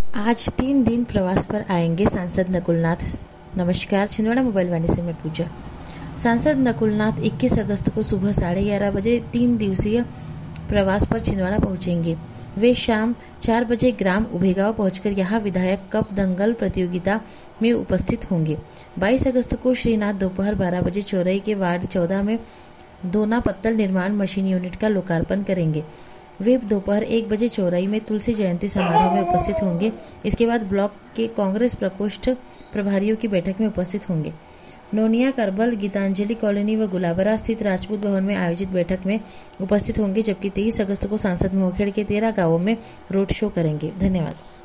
आज 3 दिन प्रवास पर आएंगे सांसद नकुलनाथ। नमस्कार, छिंदवाड़ा मोबाइल वाणी से मैं पूजा। सांसद नकुलनाथ 21 अगस्त को सुबह 11:30 बजे 3 दिवसीय प्रवास पर छिंदवाड़ा पहुंचेंगे। वे शाम 4 बजे ग्राम उभेगांव पहुंचकर यहां विधायक कप दंगल प्रतियोगिता में उपस्थित होंगे। 22 अगस्त को श्रीनाथ दोपहर 12 बजे चौरई के वार्ड 14 में दोना पत्तल निर्माण मशीन यूनिट का लोकार्पण करेंगे। वे दोपहर 1 बजे चौरई में तुलसी जयंती समारोह में उपस्थित होंगे। इसके बाद ब्लॉक के कांग्रेस प्रकोष्ठ प्रभारियों की बैठक में उपस्थित होंगे। नोनिया, करबल, गीतांजलि कॉलोनी व गुलाबरा स्थित राजपूत भवन में आयोजित बैठक में उपस्थित होंगे, जबकि 23 अगस्त को सांसद मोहखेड़ के 13 गांवों में रोड शो करेंगे। धन्यवाद।